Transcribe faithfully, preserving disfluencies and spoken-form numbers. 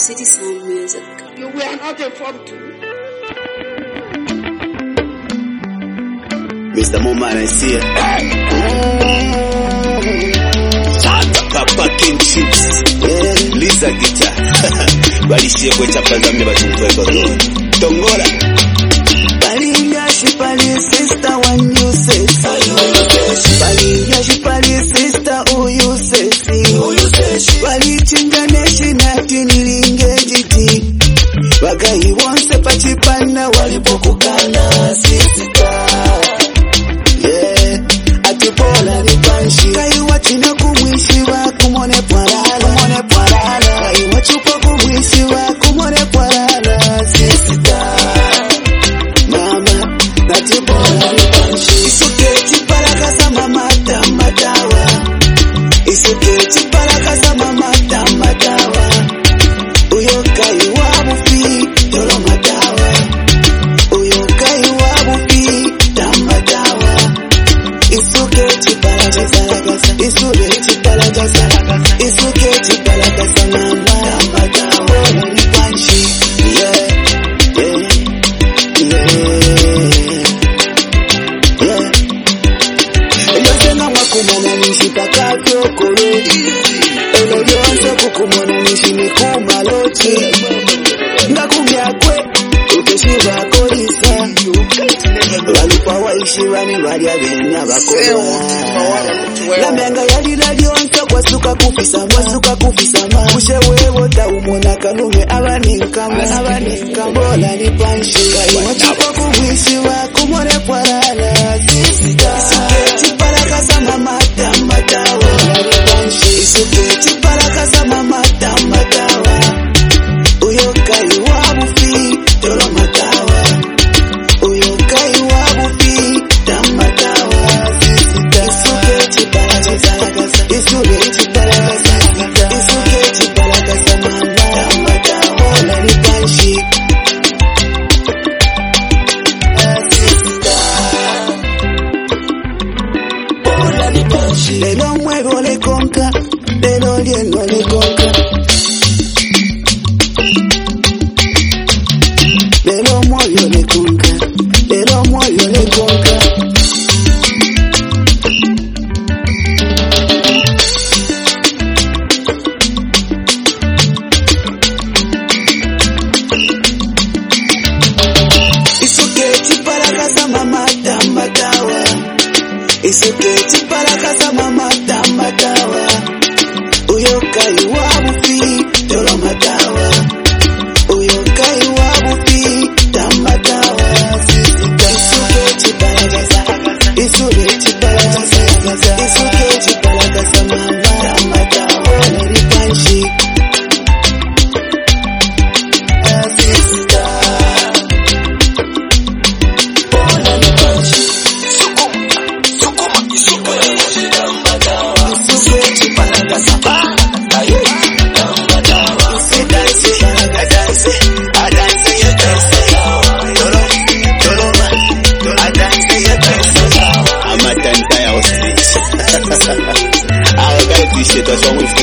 City Sound Music. You were not informed to. Mister Moman, I see it. Shut up, Papa King Chips. Lisa guitar. Balishie kwe chapa zambi batumkwe kono. Tongola. Palinya shipali sister when you say Palinya shipali sister who you say Palichinganeshi nati nilinge jiti Wagai wonse pachipana walipokukana sister. Yeah, atipola ni panshi Kai wachina kumwishiwa kumone parala Kumone parala Kai wachupa kumwishiwa kumone parala sister. Mama, natipola ni panshi Isuke chipala kasa mama tamatawa Isuke chipala kasa mama tamatawa Uyo kai wabufi tolo matawa Uyo kai wabufi tamatawa Isuke chipala kasa kasa Isuke chipala kasa Isuke chipala kasa mama tamatawa Ni panshi. Yeah, yeah, yeah, yeah. Elosenga mwakumana nishipaka kyokole Elo lyonse kukumona nishini kumalochi Ngakumyakwe ukeshiva kolisa Walupa waishivani walya benya bakola Lambenga yalila lyonse kwasuka kufisa mwasuka kufisa ma Mushe wewo taumona kalume abaninkama Bola ni panshi Kai wachupa kumwishiwa kumone parala sister. Isuke chipala kasa mama tambatawa Isuke chipala kasa mama tambatawa Uyo kai wabufi tolo matawa Uyo kai wabufi tambatawa sister. Isuke chipala kasa Isuke chipala kasa Isuke chipala kasa mama tambatawa Bola ni panshi. Lelo muevo le conca, lelo liendo le conca. Lelo muevo le conca, lelo muevo le conca. Isuke chipala kasa mama tambatawa Isuke chipala kasa mama tambatawa Uyo kai wabufi tolo matawa Uyo kai wabufi tambatawa Isuke chipala kasa Isuke chipala kasa Isuke chipala kasa mama tambatawa Ni panshi. Our guy appreciate us when we've